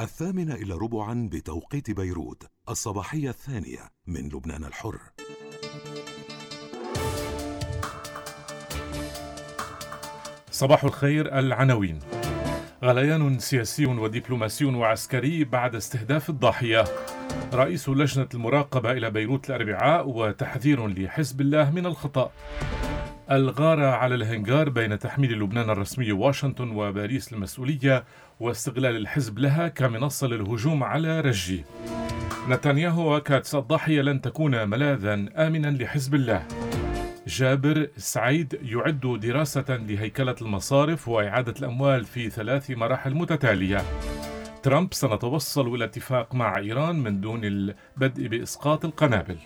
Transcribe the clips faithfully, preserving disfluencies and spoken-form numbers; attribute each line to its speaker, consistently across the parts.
Speaker 1: الثامنة إلى ربعا بتوقيت بيروت، الصباحية الثانية من لبنان الحر.
Speaker 2: صباح الخير. العناوين: غليان سياسي ودبلوماسي وعسكري بعد استهداف الضاحية. رئيس لجنة المراقبة إلى بيروت الأربعاء وتحذير لحزب الله من الخطأ. الغارة على الهنغار بين تحميل لبنان الرسمي واشنطن وباريس المسؤولية واستغلال الحزب لها كمنصة للهجوم على رجي. نتنياهو وكاتس: الضاحية لن تكون ملاذا آمنا لحزب الله. جابر سعيد: يعد دراسة لهيكلة المصارف وإعادة الأموال في ثلاث مراحل متتالية. ترامب: سنتوصل إلى اتفاق مع إيران من دون البدء بإسقاط القنابل.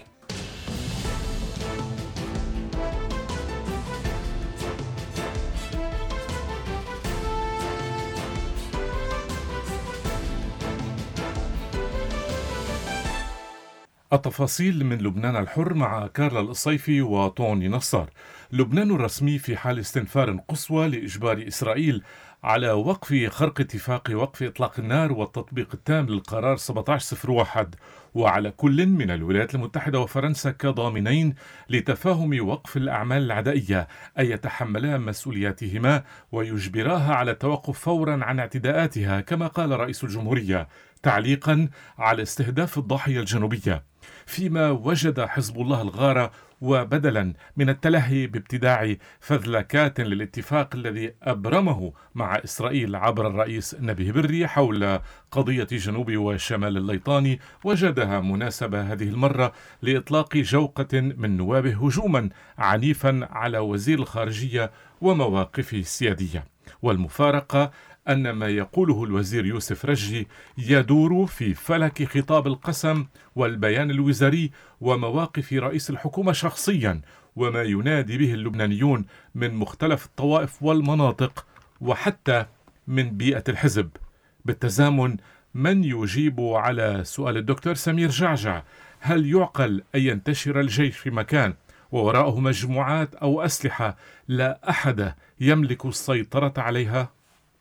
Speaker 2: التفاصيل من لبنان الحر مع كارلا القصيفي وطوني نصار. لبنان الرسمي في حال استنفار قصوى لإجبار إسرائيل على وقف خرق اتفاق وقف إطلاق النار والتطبيق التام للقرار سبعة عشر صفر واحد، وعلى كل من الولايات المتحدة وفرنسا كضامنين لتفاهم وقف الأعمال العدائية أن يتحملا مسؤولياتهما ويجبراها على التوقف فورا عن اعتداءاتها، كما قال رئيس الجمهورية تعليقا على استهداف الضاحية الجنوبية، فيما وجد حزب الله الغارة وبدلا من التلهي بابتداع فذلكات للاتفاق الذي أبرمه مع إسرائيل عبر الرئيس نبيه بري حول قضية جنوب وشمال الليطاني، وجدها مناسبة هذه المرة لإطلاق جوقة من نوابه هجوما عنيفا على وزير الخارجية ومواقفه السيادية. والمفارقة أن ما يقوله الوزير يوسف رجي يدور في فلك خطاب القسم والبيان الوزاري ومواقف رئيس الحكومة شخصيا، وما ينادي به اللبنانيون من مختلف الطوائف والمناطق وحتى من بيئة الحزب. بالتزامن، من يجيب على سؤال الدكتور سمير جعجع: هل يعقل أن ينتشر الجيش في مكان ووراءه مجموعات أو أسلحة لا أحد يملك السيطرة عليها؟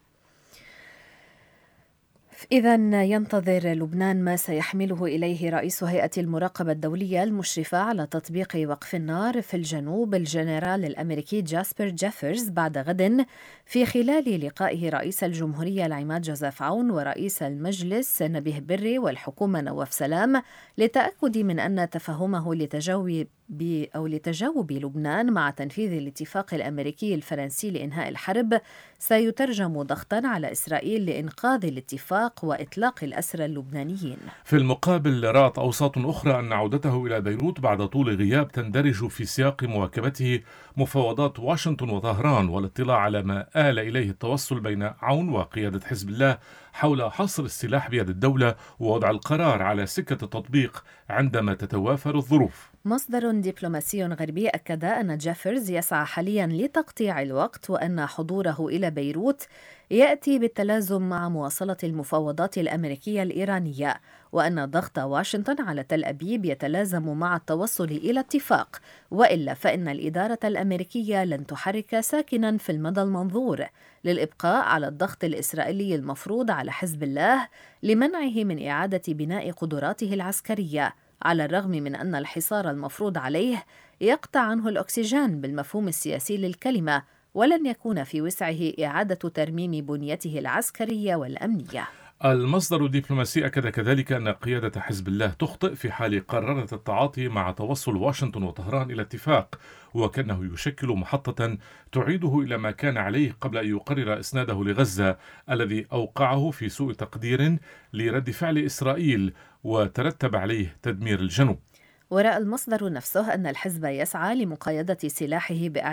Speaker 3: إذن ينتظر لبنان ما سيحمله إليه رئيس هيئة المراقبة الدولية المشرفة على تطبيق وقف النار في الجنوب الجنرال الأمريكي جاسبر جيفرز بعد غد، في خلال لقائه رئيس الجمهورية العماد جوزيف عون ورئيس المجلس نبيه بري والحكومة نواف سلام، للتأكد من أن تفهمه لتجاوب أو لتجاوب لبنان مع تنفيذ الاتفاق الأمريكي الفرنسي لإنهاء الحرب سيترجم ضغطا على إسرائيل لإنقاذ الاتفاق وإطلاق الأسرى اللبنانيين.
Speaker 2: في المقابل، رأت أوساط أخرى أن عودته إلى بيروت بعد طول غياب تندرج في سياق مواكبته مفاوضات واشنطن وطهران والاطلاع على ما آل إليه التوصل بين عون وقيادة حزب الله حول حصر السلاح بيد الدولة ووضع القرار على سكة التطبيق عندما تتوافر الظروف.
Speaker 3: مصدر دبلوماسي غربي أكد أن جيفرز يسعى حاليا لتقطيع الوقت، وأن حضوره إلى بيروت يأتي بالتلازم مع مواصلة المفاوضات الأمريكية الإيرانية، وأن ضغط واشنطن على تل أبيب يتلازم مع التوصل إلى اتفاق، وإلا فإن الإدارة الأمريكية لن تحرك ساكنا في المدى المنظور للإبقاء على الضغط الإسرائيلي المفروض على حزب الله لمنعه من إعادة بناء قدراته العسكرية، على الرغم من أن الحصار المفروض عليه يقطع عنه الأكسجين بالمفهوم السياسي للكلمة، ولن يكون في وسعه إعادة ترميم بنيته العسكرية والأمنية.
Speaker 2: المصدر الدبلوماسي أكد كذلك أن قيادة حزب الله تخطئ في حال قررت التعاطي مع توصل واشنطن وطهران إلى اتفاق، وكأنه يشكل محطة تعيده إلى ما كان عليه قبل أن يقرر إسناده لغزة الذي أوقعه في سوء تقدير لرد فعل إسرائيل وترتب عليه تدمير الجنوب.
Speaker 3: ورأى المصدر نفسه أن الحزب يسعى لمقايضة سلاحه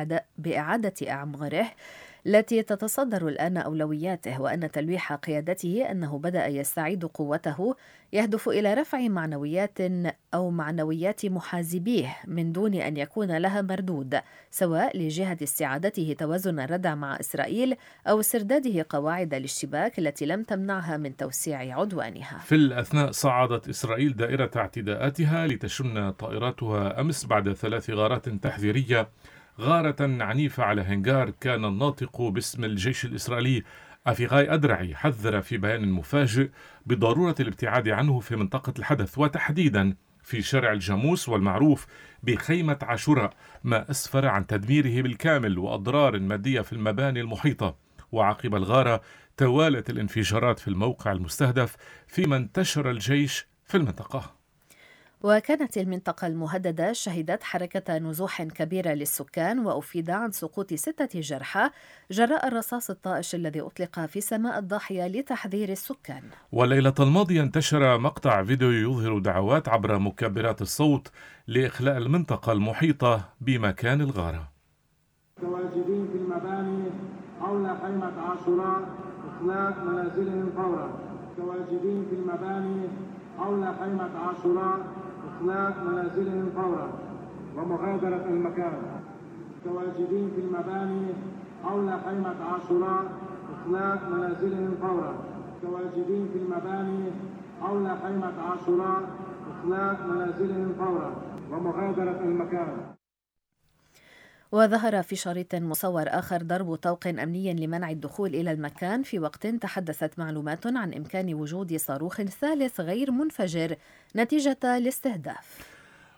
Speaker 3: بإعادة أعماره التي تتصدر الآن أولوياته، وأن تلويح قيادته أنه بدأ يستعيد قوته يهدف إلى رفع معنويات أو معنويات محازبيه من دون أن يكون لها مردود، سواء لجهة استعادته توازن الردع مع إسرائيل أو استرداده قواعد الاشتباك التي لم تمنعها من توسيع عدوانها.
Speaker 2: في الأثناء صعدت إسرائيل دائرة اعتداءاتها لتشن طائراتها أمس بعد ثلاث غارات تحذيرية، غارة عنيفة على هنغار كان الناطق باسم الجيش الإسرائيلي أفيغاي أدرعي حذر في بيان مفاجئ بضرورة الابتعاد عنه في منطقة الحدث، وتحديدا في شارع الجاموس والمعروف بخيمة عاشوراء، ما أسفر عن تدميره بالكامل وأضرار مادية في المباني المحيطة. وعقب الغارة توالت الانفجارات في الموقع المستهدف فيما انتشر الجيش في المنطقة.
Speaker 3: وكانت المنطقة المهددة شهدت حركة نزوح كبيرة للسكان، وأفيد عن سقوط ستة جرحى جراء الرصاص الطائش الذي أطلق في سماء الضاحية لتحذير السكان.
Speaker 2: والليلة الماضية انتشر مقطع فيديو يظهر دعوات عبر مكبرات الصوت لإخلاء المنطقة المحيطة بمكان الغارة.
Speaker 4: متواجدين في المباني حول خيمة عاشوراء إخلاء منازلهم فورا. متواجدين في المباني حول خيمة عاشوراء إخلاء منازلهم فورا ومغادرة المكان. متواجدين في المباني حول خيمة عاشوراء إخلاء منازلهم فورا. متواجدين في المباني حول خيمة عاشوراء إخلاء منازلهم فورا ومغادرة المكان.
Speaker 3: وظهر في شريط مصور آخر ضرب طوق أمني لمنع الدخول إلى المكان، في وقت تحدثت معلومات عن إمكان وجود صاروخ ثالث غير منفجر نتيجة الاستهداف.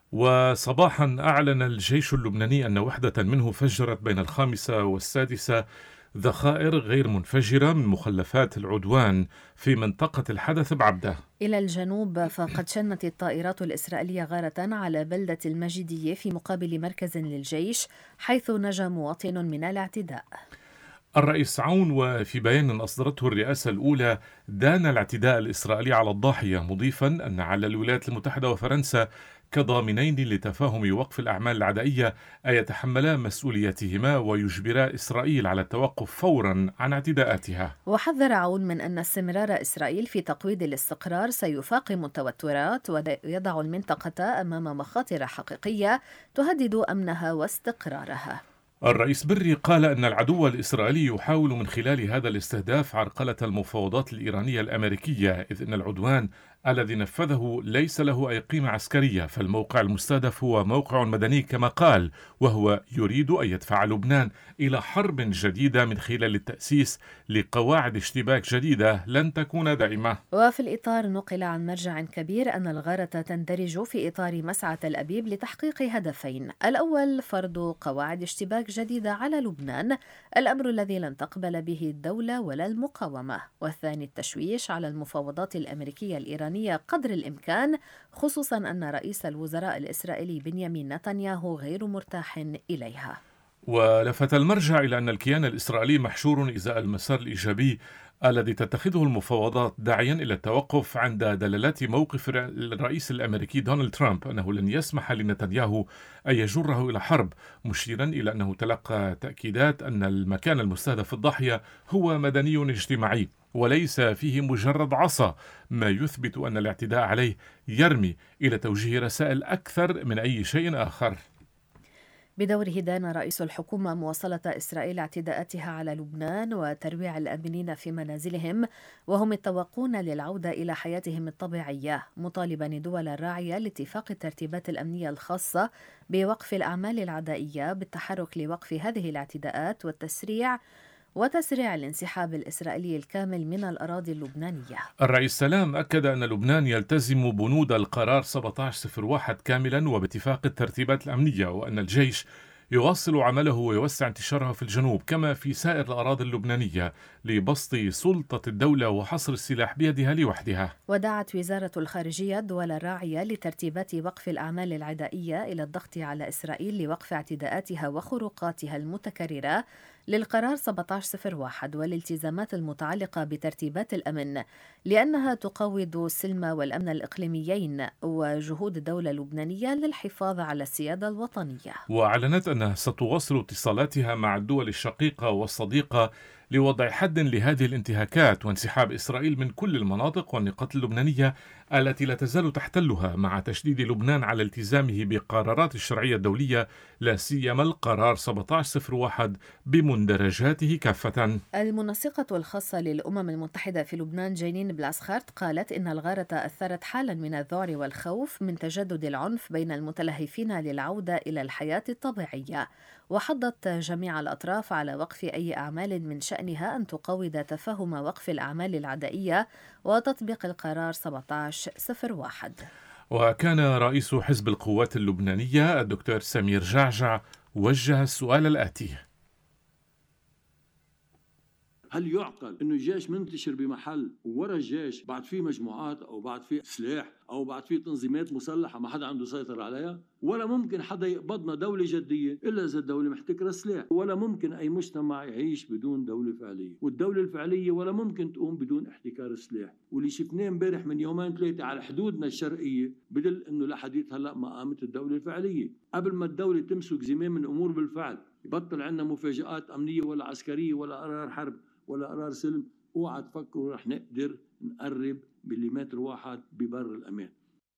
Speaker 2: وصباحا أعلن الجيش اللبناني أن وحدة منه فجرت بين الخامسة والسادسة ذخائر غير منفجرة من مخلفات العدوان في منطقة الحدث بعبدة.
Speaker 3: إلى الجنوب، فقد شنت الطائرات الإسرائيلية غارة على بلدة المجيدية في مقابل مركز للجيش، حيث نجا مواطن من الاعتداء.
Speaker 2: الرئيس عون وفي بيان أصدرته الرئاسة الأولى دان الاعتداء الإسرائيلي على الضاحية، مضيفا أن على الولايات المتحدة وفرنسا كضامنين لتفاهم وقف الأعمال العدائية أن يتحملا مسؤوليتهما ويجبرا إسرائيل على التوقف فورا عن اعتداءاتها.
Speaker 3: وحذر عون من أن استمرار إسرائيل في تقويض الاستقرار سيفاقم التوترات ويضع المنطقة أمام مخاطر حقيقية تهدد أمنها واستقرارها.
Speaker 2: الرئيس بري قال أن العدو الإسرائيلي يحاول من خلال هذا الاستهداف عرقلة المفاوضات الإيرانية الأمريكية، إذ أن العدوان الذي نفذه ليس له أي قيمة عسكرية، فالموقع المستهدف هو موقع مدني كما قال، وهو يريد أن يدفع لبنان إلى حرب جديدة من خلال التأسيس لقواعد اشتباك جديدة لن تكون دائمة.
Speaker 3: وفي الإطار نقل عن مرجع كبير أن الغارة تندرج في إطار مسعى تل أبيب لتحقيق هدفين: الأول فرض قواعد اشتباك جديدة على لبنان، الأمر الذي لن تقبل به الدولة ولا المقاومة، والثاني التشويش على المفاوضات الأمريكية الإيرانية قدر الإمكان، خصوصا أن رئيس الوزراء الإسرائيلي بنيامين نتنياهو غير مرتاح إليها.
Speaker 2: ولفت المرجع إلى أن الكيان الإسرائيلي محشور إزاء المسار الإيجابي الذي تتخذه المفاوضات، داعيا إلى التوقف عند دلالات موقف الرئيس الأمريكي دونالد ترامب أنه لن يسمح لنتنياهو أن يجره إلى حرب، مشيرا إلى أنه تلقى تأكيدات أن المكان المستهدف الضاحية هو مدني اجتماعي وليس فيه مجرد عصا، ما يثبت أن الاعتداء عليه يرمي إلى توجيه رسائل أكثر من أي شيء آخر.
Speaker 3: بدوره دان رئيس الحكومة مواصلة إسرائيل اعتداءاتها على لبنان وترويع الآمنين في منازلهم وهم يتوقون للعودة إلى حياتهم الطبيعية، مطالبا الدول الراعية لاتفاق الترتيبات الأمنية الخاصة بوقف الأعمال العدائية بالتحرك لوقف هذه الاعتداءات والتسريع وتسريع الانسحاب الإسرائيلي الكامل من الأراضي اللبنانية.
Speaker 2: الرئيس سلام أكد أن لبنان يلتزم بنود القرار سبعة عشر صفر واحد كاملا وباتفاق الترتيبات الأمنية، وأن الجيش يواصل عمله ويوسع انتشاره في الجنوب كما في سائر الأراضي اللبنانية لبسط سلطة الدولة وحصر السلاح بيدها لوحدها.
Speaker 3: ودعت وزارة الخارجية الدول الراعية لترتيبات وقف الأعمال العدائية إلى الضغط على إسرائيل لوقف اعتداءاتها وخروقاتها المتكررة للقرار سبعة عشر صفر واحد والالتزامات المتعلقة بترتيبات الأمن، لأنها تقوض السلم والأمن الإقليميين وجهود الدولة اللبنانية للحفاظ على السيادة الوطنية.
Speaker 2: وأعلنت أنها ستواصل اتصالاتها مع الدول الشقيقة والصديقة لوضع حد لهذه الانتهاكات وانسحاب إسرائيل من كل المناطق والنقاط اللبنانية التي لا تزال تحتلها، مع تشديد لبنان على التزامه بقرارات الشرعية الدولية لا سيما القرار سبعة عشر صفر واحد بمندرجاته كافة.
Speaker 3: المنسقة الخاصة للأمم المتحدة في لبنان جينين بلاسخارت قالت إن الغارة أثرت حالا من الذعر والخوف من تجدد العنف بين المتلهفين للعودة إلى الحياة الطبيعية، وحضت جميع الأطراف على وقف أي أعمال من شأن شأنها أن تقوض تفهم وقف الأعمال العدائية وتطبيق القرار سبعة عشر صفر واحد.
Speaker 2: وكان رئيس حزب القوات اللبنانية الدكتور سمير جعجع وجه السؤال الآتي:
Speaker 5: هل يعقل إنه الجيش منتشر بمحل وورا الجيش بعد فيه مجموعات أو بعد فيه سلاح أو بعد فيه تنظيمات مسلحة ما حدا عنده سيطرة عليها؟ ولا ممكن حدا يقبضنا دولة جدية إلا إذا الدولة محتكرة سلاح، ولا ممكن أي مجتمع يعيش بدون دولة فعلية، والدولة الفعلية ولا ممكن تقوم بدون احتكار السلاح. واللي شفناه امبارح من يومين ثلاثة على حدودنا الشرقية بدل إنه لحديث هلأ ما قامت الدولة الفعلية. قبل ما الدولة تمسك زمام من الأمور بالفعل يبطل عندنا مفاجآت أمنية ولا عسكرية ولا قرار حرب ولا قرار سلم، اوعى تفكروا رح نقدر نقرب مليمتر واحد ببر الأمان.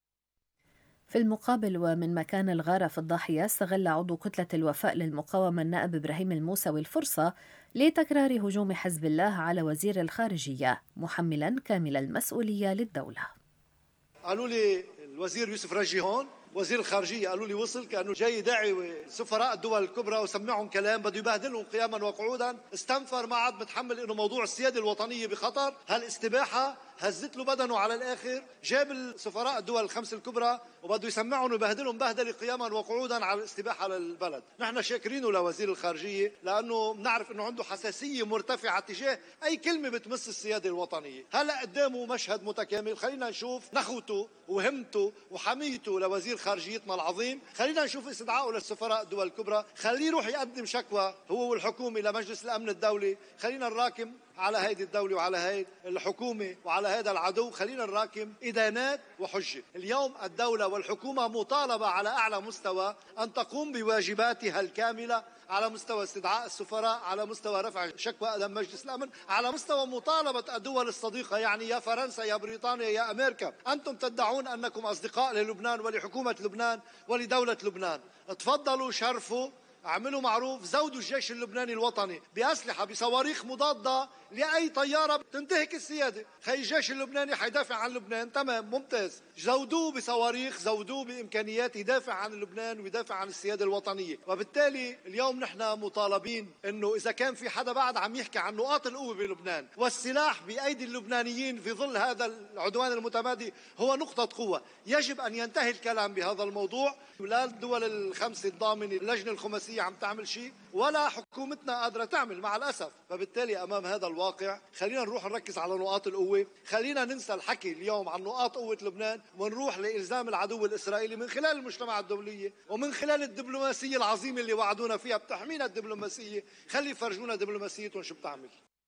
Speaker 3: في المقابل ومن مكان الغارة في الضاحية، استغل عضو كتلة الوفاء للمقاومة النائب إبراهيم الموسوي الفرصة لتكرار هجوم حزب الله على وزير الخارجية، محملا كامل المسؤولية للدولة.
Speaker 6: قالوا لي الوزير يوسف رجي هون، وزير الخارجية قالوا لي وصل، كأنه جاي يدعي سفراء الدول الكبرى وسمعهم كلام بده يبهدلهم قياما وقعودا. استنفر، ما عاد متحمل انه موضوع السيادة الوطنية بخطر. هالاستباحة هزت له بدنه على الآخر، جاب السفراء الدول الخمس الكبرى وبده يسمعهم ويبهدلهم بهدلة قياما وقعودا على الاستباحة للبلد. نحن شاكرينه لوزير الخارجية لأنه بنعرف انه عنده حساسية مرتفعة تجاه أي كلمة بتمس السيادة الوطنية. هلا قدامه مشهد متكامل، خلينا نشوف نخوته وهمته وحميته لوزير خارجيتنا العظيم، خلينا نشوف استدعائه للسفراء الدول الكبرى، خليه يروح يقدم شكوى هو والحكومة لمجلس الأمن الدولي. خلينا نراكم على هيدي الدولة وعلى هيدي الحكومة وعلى هذا العدو، خلينا نراكم إدانات وحجة. اليوم الدولة والحكومة مطالبة على أعلى مستوى أن تقوم بواجباتها الكاملة على مستوى استدعاء السفراء، على مستوى رفع شكوى أمام مجلس الأمن، على مستوى مطالبة الدول الصديقة، يعني يا فرنسا يا بريطانيا يا أمريكا، أنتم تدعون أنكم أصدقاء للبنان ولحكومة لبنان ولدولة لبنان، تفضلوا شرفوا، اعملوا معروف، زودوا الجيش اللبناني الوطني بأسلحة بصواريخ مضادة لأي طيارة تنتهك السيادة. خي الجيش اللبناني حيدافع عن لبنان، تمام ممتاز، زودوه بصواريخ، زودوه بإمكانيات يدافع عن لبنان ويدافع عن السيادة الوطنية. وبالتالي اليوم نحن مطالبين أنه إذا كان في حدا بعد عم يحكي عن نقاط القوة بلبنان والسلاح بأيدي اللبنانيين في ظل هذا العدوان المتمادي هو نقطة قوة، يجب أن ينتهي الكلام بهذا الموضوع. لا الدول الخمسة الضامنة، اللجنة الخماسية عم تعمل شيء ولا حكومتنا قادرة تعمل مع الأسف. فبالتالي أمام هذا الواقع خلينا نروح نركز على نقاط القوة، خلينا ننسى الحكي اليوم عن نقاط قوة لبنان ونروح لإلزام العدو الإسرائيلي من خلال المجتمع الدولية ومن خلال الدبلوماسية العظيمة اللي وعدونا فيها بتحمينا الدبلوماسية. خلي يفرجونا دبلوماسيتهم شو بتعمل.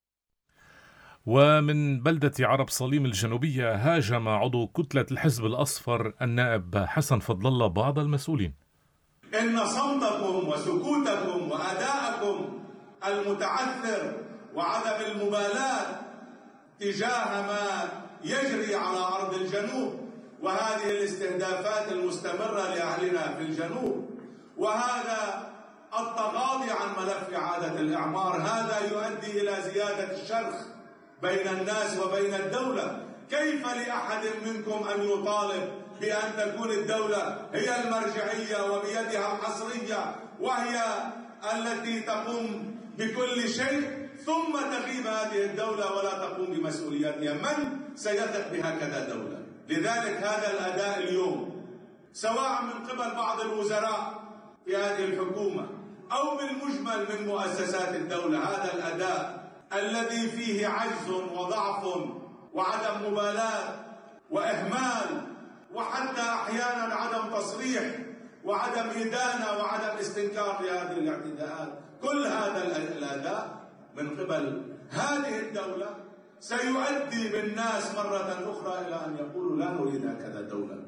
Speaker 2: ومن بلدة عرب صليم الجنوبية، هاجم عضو كتلة الحزب الأصفر النائب حسن فضل الله بعض المسؤولين.
Speaker 7: إن صمتكم وسكوتكم وأداءكم المتعثر وعدم المبالاة تجاه ما يجري على أرض الجنوب وهذه الاستهدافات المستمرة لأهلنا في الجنوب وهذا التغاضي عن ملف إعادة الإعمار، هذا يؤدي إلى زيادة الشرخ بين الناس وبين الدولة. كيف لأحد منكم أن يطالب بأن تكون الدولة هي المرجعية وبيدها الحصرية وهي التي تقوم بكل شيء ثم تغيب هذه الدولة ولا تقوم بمسؤولياتها؟ من سيثق بهكذا دولة؟ لذلك هذا الأداء اليوم سواء من قبل بعض الوزراء في هذه الحكومة أو بالمجمل من مؤسسات الدولة، هذا الأداء الذي فيه عجز وضعف وعدم مبالاة وإهمال وحتى أحيانا عدم تصريح وعدم إدانة وعدم استنكار لهذه الاعتداءات، كل هذا الأداء من قبل هذه الدولة سيؤدي بالناس مرة أخرى إلى أن يقولوا لا نريد هكذا دولة.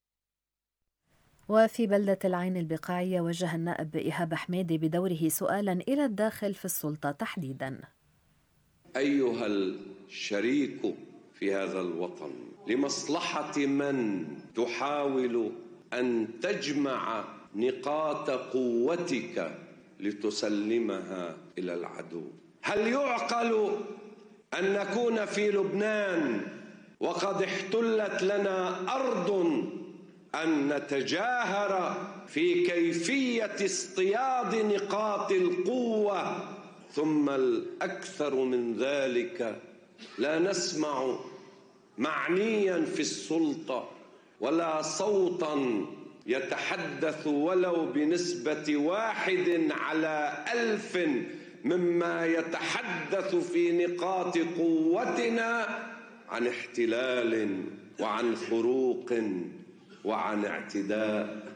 Speaker 3: وفي بلدة العين البقاعية، وجه النائب إيهاب حميدي بدوره سؤالا إلى الداخل في السلطة تحديدا.
Speaker 8: أيها الشريك في هذا الوطن، لمصلحة من تحاول أن تجمع نقاط قوتك لتسلمها إلى العدو؟ هل يعقل أن نكون في لبنان وقد احتلت لنا أرض أن نتجاهر في كيفية اصطياد نقاط القوة ثم الأكثر من ذلك لا نسمع معنيا في السلطة ولا صوتا يتحدث ولو بنسبة واحد على ألف مما يتحدث في نقاط قوتنا عن احتلال وعن خروق وعن اعتداء.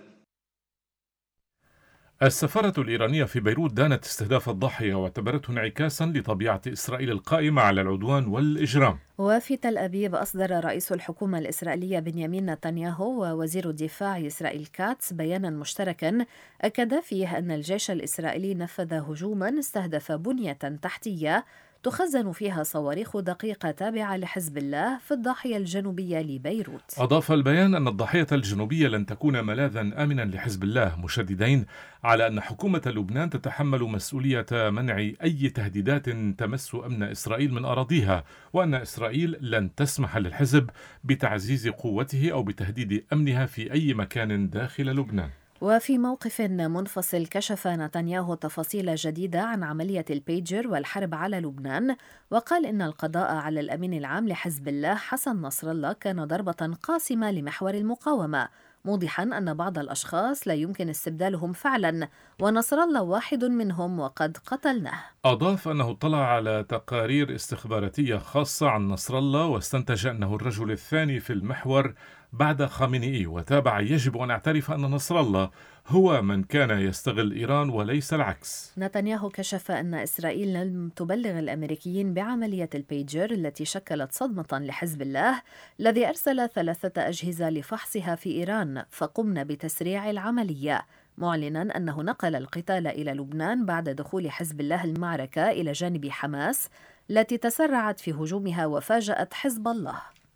Speaker 2: السفارة الإيرانية في بيروت دانت استهداف الضاحية واعتبرته انعكاسا لطبيعة إسرائيل القائمة على العدوان والإجرام.
Speaker 3: وفي تل أبيب أصدر رئيس الحكومة الإسرائيلية بنيامين نتنياهو ووزير الدفاع إسرائيل كاتس بيانا مشتركا أكد فيه أن الجيش الإسرائيلي نفذ هجوما استهدف بنية تحتية تخزن فيها صواريخ دقيقة تابعة لحزب الله في الضاحية الجنوبية لبيروت.
Speaker 2: أضاف البيان أن الضاحية الجنوبية لن تكون ملاذا آمنا لحزب الله، مشددين على أن حكومة لبنان تتحمل مسؤولية منع أي تهديدات تمس أمن إسرائيل من أراضيها، وأن إسرائيل لن تسمح للحزب بتعزيز قوته أو بتهديد أمنها في أي مكان داخل لبنان.
Speaker 3: وفي موقف منفصل كشف نتنياهو تفاصيل جديدة عن عملية البيجر والحرب على لبنان، وقال إن القضاء على الأمين العام لحزب الله حسن نصر الله كان ضربة قاسمة لمحور المقاومة، موضحا أن بعض الأشخاص لا يمكن استبدالهم فعلا، ونصر الله واحد منهم وقد قتلناه.
Speaker 2: أضاف أنه اطلع على تقارير استخباراتية خاصة عن نصر الله واستنتج أنه الرجل الثاني في المحور بعد خامنئي، وتابع: يجب أن أعترف أن نصر الله هو من كان يستغل إيران وليس العكس.
Speaker 3: نتنياهو كشف أن إسرائيل لم تبلغ الأمريكيين بعملية البيجر التي شكلت صدمة لحزب الله الذي أرسل ثلاثة أجهزة لفحصها في إيران، فقمنا بتسريع العملية، معلنا أنه نقل القتال إلى لبنان بعد دخول حزب الله المعركة إلى جانب حماس التي تسرعت في هجومها وفاجأت حزب الله.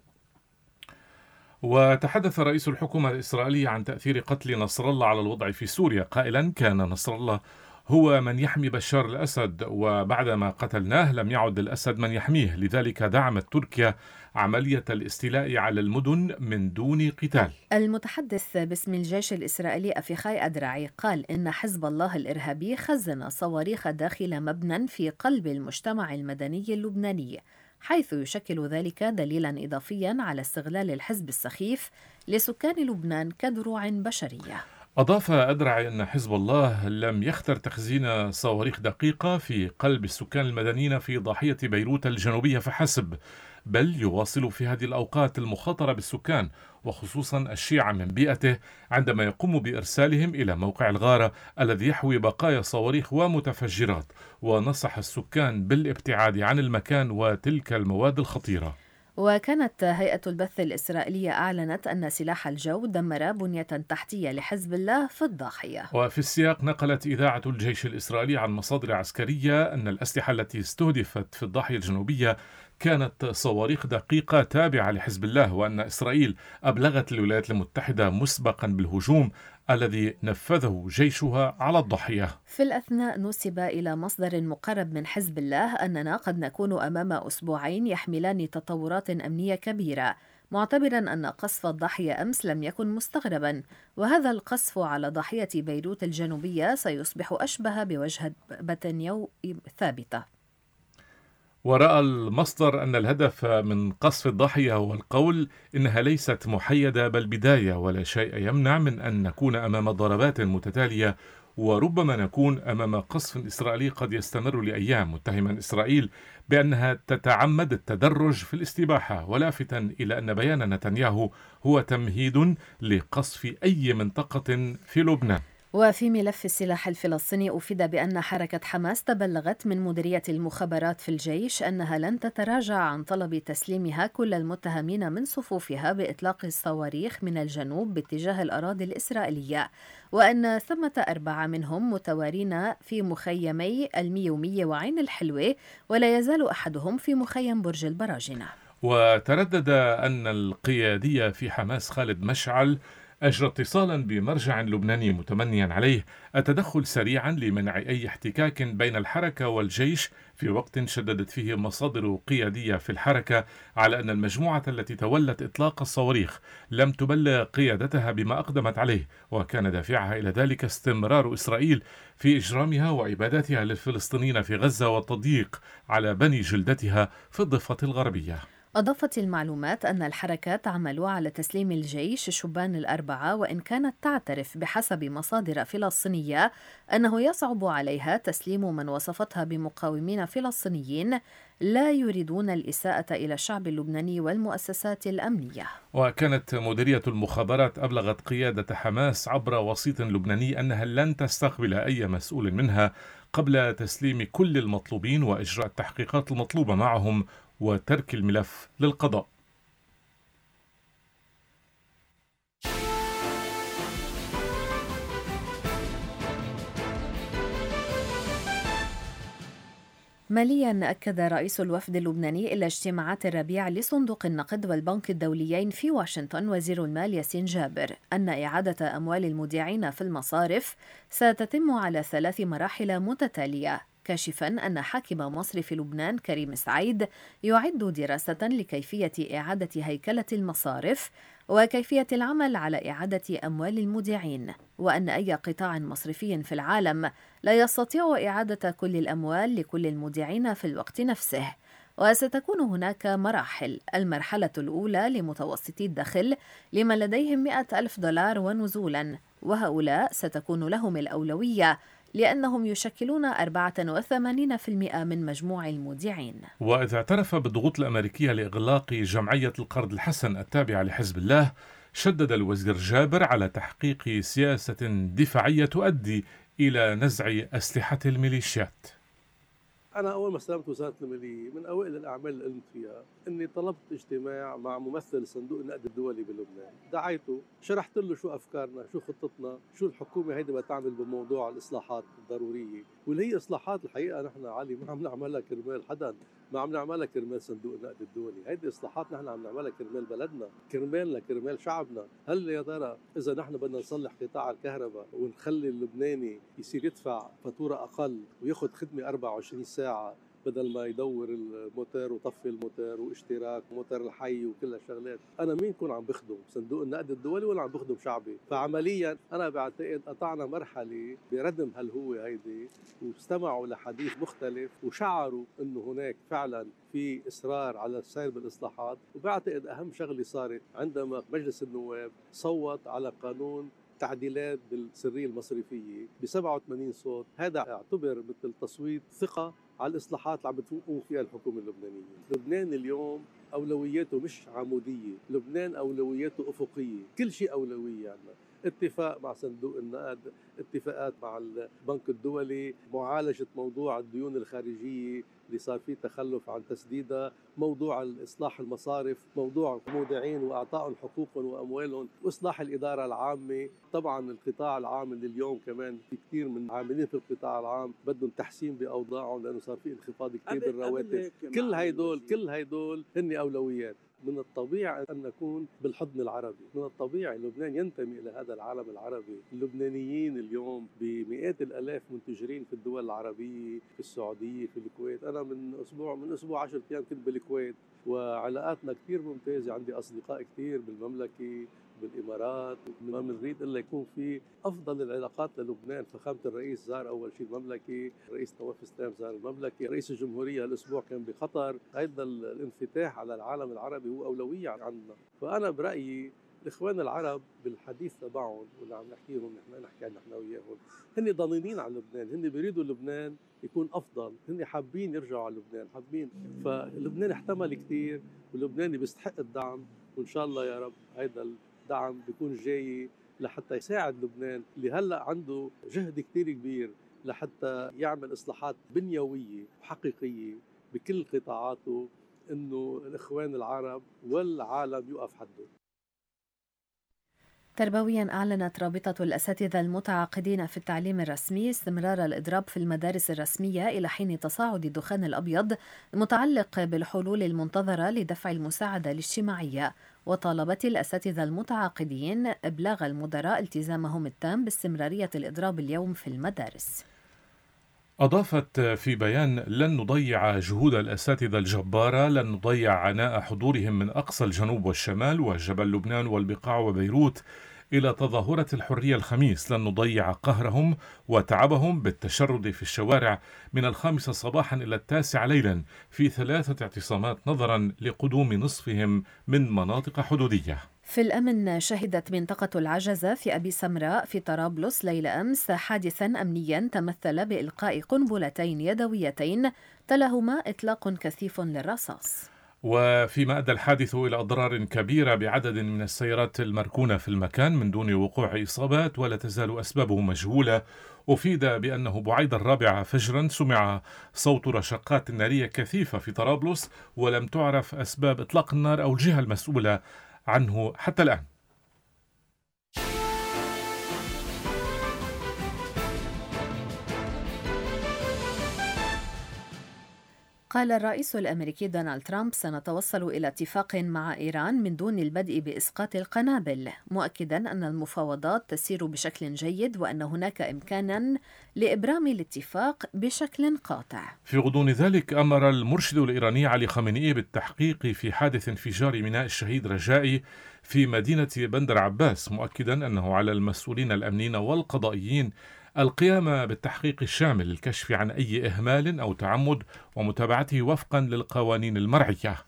Speaker 2: وتحدث رئيس الحكومة الإسرائيلية عن تأثير قتل نصر الله على الوضع في سوريا، قائلا: كان نصر الله هو من يحمي بشار الأسد، وبعدما قتلناه لم يعد الأسد من يحميه، لذلك دعمت تركيا عملية الاستيلاء على المدن من دون قتال.
Speaker 3: المتحدث باسم الجيش الإسرائيلي أفيخاي أدرعي قال إن حزب الله الإرهابي خزن صواريخ داخل مبنى في قلب المجتمع المدني اللبناني، حيث يشكل ذلك دليلا إضافيا على استغلال الحزب السخيف لسكان لبنان كدروع بشرية.
Speaker 2: أضاف أدرعي أن حزب الله لم يختر تخزين صواريخ دقيقة في قلب السكان المدنيين في ضاحية بيروت الجنوبية فحسب، بل يواصل في هذه الأوقات المخاطرة بالسكان وخصوصا الشيعة من بيئته عندما يقوم بإرسالهم إلى موقع الغارة الذي يحوي بقايا صواريخ ومتفجرات، ونصح السكان بالابتعاد عن المكان وتلك المواد الخطيرة.
Speaker 3: وكانت هيئة البث الإسرائيلية أعلنت أن سلاح الجو دمر بنية تحتية لحزب الله في الضاحية.
Speaker 2: وفي السياق نقلت إذاعة الجيش الإسرائيلي عن مصادر عسكرية أن الأسلحة التي استهدفت في الضاحية الجنوبية كانت صواريخ دقيقة تابعة لحزب الله، وأن إسرائيل أبلغت الولايات المتحدة مسبقا بالهجوم الذي نفذه جيشها على الضاحية.
Speaker 3: في الأثناء نسب إلى مصدر مقرب من حزب الله أننا قد نكون أمام أسبوعين يحملان تطورات أمنية كبيرة، معتبرا أن قصف الضاحية أمس لم يكن مستغربا، وهذا القصف على ضاحية بيروت الجنوبية سيصبح أشبه بوجبة يوم ثابتة.
Speaker 2: ورأى المصدر أن الهدف من قصف الضاحية هو القول إنها ليست محيدة بل بداية، ولا شيء يمنع من أن نكون أمام ضربات متتالية، وربما نكون أمام قصف إسرائيلي قد يستمر لأيام، متهما إسرائيل بأنها تتعمد التدرج في الاستباحة، ولافتا إلى أن بيان نتنياهو هو تمهيد لقصف أي منطقة في لبنان.
Speaker 3: وفي ملف السلاح الفلسطيني أفيد بأن حركة حماس تبلغت من مديرية المخابرات في الجيش أنها لن تتراجع عن طلب تسليمها كل المتهمين من صفوفها بإطلاق الصواريخ من الجنوب باتجاه الأراضي الإسرائيلية، وأن ثمة أربعة منهم متوارين في مخيمي الميومية وعين الحلوة، ولا يزال أحدهم في مخيم برج البراجنة.
Speaker 2: وتردد أن القيادية في حماس خالد مشعل أجرى اتصالا بمرجع لبناني متمنيا عليه التدخل سريعا لمنع أي احتكاك بين الحركة والجيش، في وقت شددت فيه مصادر قيادية في الحركة على أن المجموعة التي تولت إطلاق الصواريخ لم تبلغ قيادتها بما أقدمت عليه، وكان دافعها إلى ذلك استمرار إسرائيل في إجرامها وإبادتها للفلسطينيين في غزة والتضييق على بني جلدتها في الضفة الغربية.
Speaker 3: أضافت المعلومات أن الحركة تعمل على تسليم الجيش الشبان الأربعة، وإن كانت تعترف بحسب مصادر فلسطينية أنه يصعب عليها تسليم من وصفتها بمقاومين فلسطينيين لا يريدون الإساءة إلى الشعب اللبناني والمؤسسات الأمنية.
Speaker 2: وكانت مديرية المخابرات أبلغت قيادة حماس عبر وسيط لبناني أنها لن تستقبل أي مسؤول منها قبل تسليم كل المطلوبين وإجراء التحقيقات المطلوبة معهم وترك الملف للقضاء.
Speaker 3: ماليا أكد رئيس الوفد اللبناني إلى اجتماعات الربيع لصندوق النقد والبنك الدوليين في واشنطن وزير المال ياسين جابر أن إعادة أموال المودعين في المصارف ستتم على ثلاث مراحل متتالية، كاشفا أن حاكم مصرف لبنان كريم سعيد يعد دراسة لكيفية إعادة هيكلة المصارف وكيفية العمل على إعادة أموال المودعين، وأن أي قطاع مصرفي في العالم لا يستطيع إعادة كل الأموال لكل المودعين في الوقت نفسه، وستكون هناك مراحل. المرحلة الأولى لمتوسطي الدخل لمن لديهم مئة ألف دولار ونزولا، وهؤلاء ستكون لهم الأولوية لأنهم يشكلون أربعة وثمانين بالمئة من مجموع المودعين.
Speaker 2: وإذا اعترف بالضغوط الأمريكية لإغلاق جمعية القرض الحسن التابعة لحزب الله، شدد الوزير جابر على تحقيق سياسة دفاعية تؤدي إلى نزع أسلحة الميليشيات.
Speaker 9: أنا أول ما استلمت وزارة المالية من أوائل الأعمال اللي قمت فيها إني طلبت اجتماع مع ممثل صندوق النقد الدولي بلبنان، دعيته شرحت له شو أفكارنا، شو خطتنا، شو الحكومة هيدي بتعمل بموضوع الإصلاحات الضرورية، واللي هي إصلاحات الحقيقة نحن علي ما عم نعملها كرمال حدا، ما عم نعملها كرمال صندوق النقد الدولي، هيدي إصلاحات نحن عم نعملها كرمال بلدنا، كرمالنا، كرمال شعبنا. هل يا ترى إذا نحن بدنا نصلح قطاع الكهرباء ونخلي اللبناني يصير يدفع فاتورة أقل وياخذ خدمة أربعة وعشرين ساعة بدل ما يدور الموتور وطفي الموتور واشتراك وموتور الحي وكل هالشغلات، انا مين كون عم بخدم صندوق النقد الدولي ولا عم بخدم شعبي؟ فعمليا انا بعتقد قطعنا مرحله بردم هالهوة هيدي، واستمعوا لحديث مختلف وشعروا انه هناك فعلا في اصرار على السير بالاصلاحات. وبعتقد اهم شغله صارت عندما مجلس النواب صوت على قانون تعديلات بالسرية المصرفية ب سبعة وثمانين صوت، هذا اعتبر مثل تصويت ثقة على الإصلاحات اللي عم بتقوم فيها الحكومة اللبنانية. لبنان اليوم أولوياته مش عمودية، لبنان أولوياته أفقية، كل شيء أولوية عندنا. اتفاق مع صندوق النقد، اتفاقات مع البنك الدولي، معالجة موضوع الديون الخارجية اللي صار فيه تخلف عن تسديدها، موضوع الإصلاح المصارف، موضوع المودعين وإعطائهم حقوقهم وأموالهم، وإصلاح الإدارة العامة. طبعا القطاع العام اللي اليوم كمان في كثير من عاملين في القطاع العام بدهم تحسين بأوضاعهم لأنه صار في انخفاض كثير بالرواتب. كل هيدول كل هيدول هن أولويات. من الطبيعي أن نكون بالحضن العربي، من الطبيعي لبنان ينتمي إلى هذا العالم العربي. اللبنانيين اليوم بمئات الآلاف منتجرين في الدول العربية، في السعودية، في الكويت. أنا من أسبوع من أسبوع عشر أيام كنت بالكويت وعلاقاتنا كثير ممتازة، عندي أصدقاء كثير بالمملكة بالإمارات. ما بنريد إلا يكون في أفضل العلاقات للبنان. فخامة الرئيس زار أول شيء المملكة، رئيس نواف السلام زار المملكة، رئيس الجمهورية الأسبوع كان بقطر. أيضا الانفتاح على العالم العربي هو أولوية عندنا. فأنا برأيي الإخوان العرب بالحديث تبعهم واللي عم نحكيهم نحن نحكي عن نحن وياهم، هن ضامنين على لبنان، هن بيريدوا لبنان يكون أفضل، هن حابين يرجعوا على لبنان، حابين. فلبنان احتمل كثير ولبنان بيستحق الدعم، وإن شاء الله يا رب هيدا دعم بيكون جاي لحتى يساعد لبنان اللي هلأ عنده جهد كتير كبير لحتى يعمل إصلاحات بنيوية وحقيقية بكل قطاعاته، إنه الإخوان العرب والعالم يوقف حده.
Speaker 3: تربويا أعلنت رابطة الأساتذة المتعاقدين في التعليم الرسمي استمرار الإضراب في المدارس الرسمية إلى حين تصاعد الدخان الأبيض المتعلق بالحلول المنتظرة لدفع المساعدة الاجتماعية. وطالبت الأساتذة المتعاقدين إبلاغ المدراء التزامهم التام باستمرارية الإضراب اليوم في المدارس.
Speaker 2: أضافت في بيان: لن نضيع جهود الأساتذة الجبارة، لن نضيع عناء حضورهم من أقصى الجنوب والشمال وجبل لبنان والبقاع وبيروت إلى تظاهرة الحرية الخميس، لن نضيع قهرهم وتعبهم بالتشرد في الشوارع من الخامسة صباحا إلى التاسعة ليلا في ثلاثة اعتصامات نظرا لقدوم نصفهم من مناطق حدودية.
Speaker 3: في الأمن، شهدت منطقة العجزة في أبي سمراء في طرابلس ليلة أمس حادثا أمنيا تمثل بإلقاء قنبلتين يدويتين تلهما إطلاق كثيف للرصاص.
Speaker 2: وفيما أدى الحادث إلى أضرار كبيرة بعدد من السيارات المركونة في المكان من دون وقوع إصابات ولا تزال أسبابه مجهولة. أفيد بأنه بعيد الرابعة فجرا سمع صوت رشقات نارية كثيفة في طرابلس، ولم تعرف أسباب إطلاق النار أو الجهة المسؤولة عنه حتى الآن.
Speaker 3: قال الرئيس الأمريكي دونالد ترامب: سنتوصل إلى اتفاق مع إيران من دون البدء بإسقاط القنابل، مؤكدا أن المفاوضات تسير بشكل جيد وأن هناك إمكانا لإبرام الاتفاق بشكل قاطع.
Speaker 2: في غضون ذلك، أمر المرشد الإيراني علي خامنئي بالتحقيق في حادث انفجار ميناء الشهيد رجائي في مدينة بندر عباس، مؤكدا أنه على المسؤولين الأمنيين والقضائيين القيام بالتحقيق الشامل للكشف عن أي إهمال أو تعمد ومتابعته وفقا للقوانين المرعية.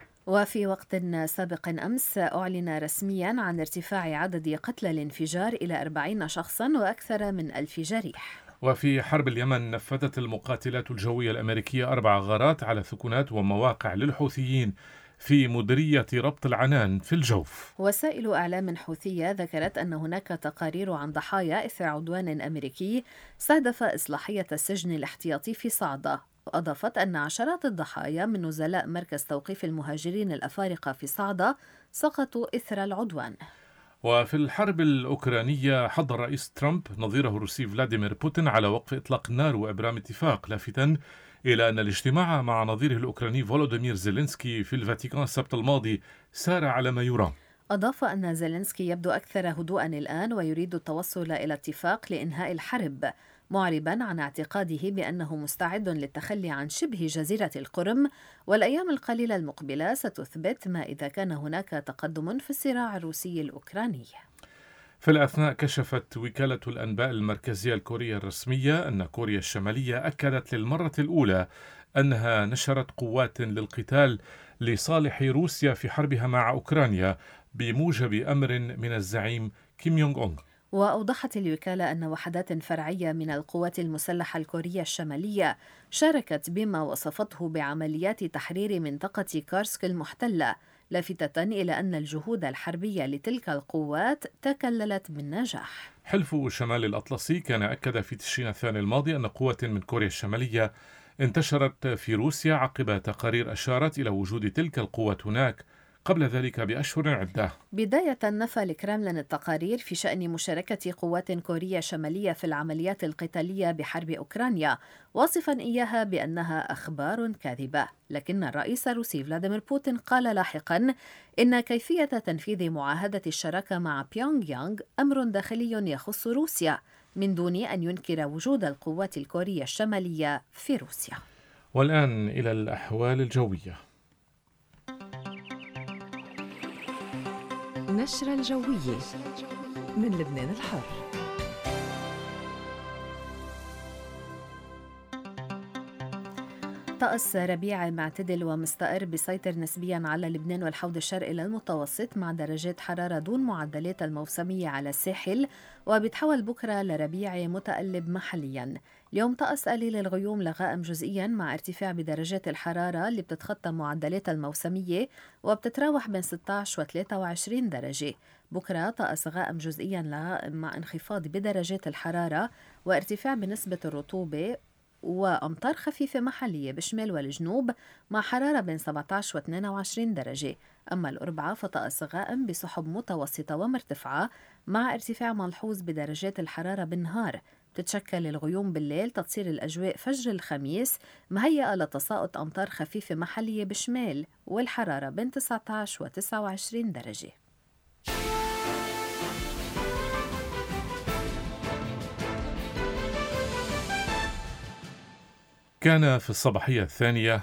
Speaker 3: وفي وقت سابق أمس أعلن رسميا عن ارتفاع عدد قتلى الانفجار إلى أربعين شخصا وأكثر من ألف جريح.
Speaker 2: وفي حرب اليمن، نفذت المقاتلات الجوية الأمريكية أربع غارات على ثكنات ومواقع للحوثيين في مديرية ربط العنان في الجوف.
Speaker 3: وسائل إعلام حوثية ذكرت أن هناك تقارير عن ضحايا إثر عدوان أمريكي استهدف إصلاحية السجن الاحتياطي في صعدة. وأضافت أن عشرات الضحايا من نزلاء مركز توقيف المهاجرين الأفارقة في صعدة سقطوا إثر العدوان.
Speaker 2: وفي الحرب الأوكرانية، حض الرئيس ترامب نظيره الروسي فلاديمير بوتين على وقف إطلاق النار وإبرام اتفاق، لافتاً إلى أن الاجتماع مع نظيره الأوكراني فولوديمير زيلينسكي في الفاتيكان السبت الماضي سار على ما يرام.
Speaker 3: أضاف أن زيلينسكي يبدو أكثر هدوءا الآن ويريد التوصل إلى اتفاق لإنهاء الحرب، معربا عن اعتقاده بأنه مستعد للتخلي عن شبه جزيرة القرم، والأيام القليلة المقبلة ستثبت ما إذا كان هناك تقدم في الصراع الروسي الأوكراني.
Speaker 2: في الأثناء، كشفت وكالة الأنباء المركزية الكورية الرسمية أن كوريا الشمالية أكدت للمرة الأولى أنها نشرت قوات للقتال لصالح روسيا في حربها مع أوكرانيا بموجب أمر من الزعيم كيم يونغ أونغ.
Speaker 3: وأوضحت الوكالة أن وحدات فرعية من القوات المسلحة الكورية الشمالية شاركت بما وصفته بعمليات تحرير منطقة كارسك المحتلة، لافتة إلى أن الجهود الحربية لتلك القوات تكللت بالنجاح.
Speaker 2: حلف شمال الأطلسي كان أكد في تشرين الثاني الماضي أن قوة من كوريا الشمالية انتشرت في روسيا عقب تقارير أشارت إلى وجود تلك القوات هناك قبل ذلك بأشهر عدة.
Speaker 3: بداية، نفى الكرملين التقارير في شأن مشاركة قوات كوريا شمالية في العمليات القتالية بحرب أوكرانيا، واصفا إياها بأنها أخبار كاذبة. لكن الرئيس الروسي فلاديمير بوتين قال لاحقا إن كيفية تنفيذ معاهدة الشراكة مع بيونغ يانغ أمر داخلي يخص روسيا، من دون أن ينكر وجود القوات الكورية الشمالية في روسيا.
Speaker 2: والآن إلى الأحوال الجوية.
Speaker 10: نشرة الجوية من لبنان الحر.
Speaker 3: طقس ربيع معتدل ومستقر بيسيطر نسبيا على لبنان والحوض الشرقي للمتوسط، مع درجات حرارة دون معدلات الموسمية على الساحل، وبيتحول بكرة لربيع متقلب محليا. اليوم طقس قليل الغيوم لغائم جزئيا مع ارتفاع بدرجات الحرارة اللي بتتخطى معدلات الموسمية وبتتراوح بين ستة عشر و ثلاثة وعشرين درجة. بكرة طقس غائم جزئيا لغائم مع انخفاض بدرجات الحرارة وارتفاع بنسبة الرطوبة وأمطار خفيفة محلية بالشمال والجنوب مع حرارة بين سبعة عشر و اثنين وعشرين درجة. أما الأربعاء فطقس غائم بسحب متوسطة ومرتفعة مع ارتفاع ملحوظ بدرجات الحرارة بالنهار. تتشكل الغيوم بالليل تصير الأجواء فجر الخميس مهيئة لتساقط أمطار خفيفة محلية بالشمال والحرارة بين تسعة عشر و تسعة وعشرين درجة.
Speaker 2: كان في الصباحية الثانية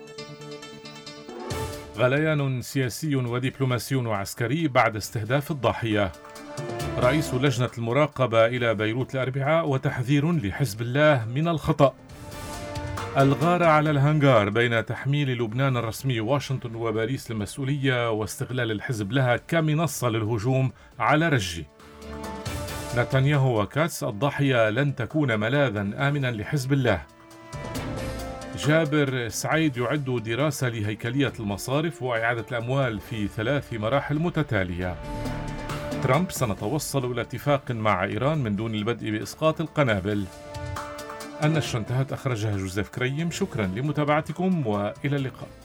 Speaker 2: غليان سياسي ودبلوماسي وعسكري بعد استهداف الضاحية. رئيس لجنة المراقبة إلى بيروت الأربعاء وتحذير لحزب الله من الخطأ. الغارة على الهنغار بين تحميل لبنان الرسمي واشنطن وباريس المسؤولية واستغلال الحزب لها كمنصة للهجوم على رجي. نتنياهو وكاتس: الضاحية لن تكون ملاذا آمنا لحزب الله. جابر سعيد يعد دراسة لهيكلية المصارف وإعادة الأموال في ثلاث مراحل متتالية. ترامب: سنتوصل إلى اتفاق مع إيران من دون البدء بإسقاط القنابل. النشرة انتهت، أخرجها جوزيف كريم. شكرا لمتابعتكم وإلى اللقاء.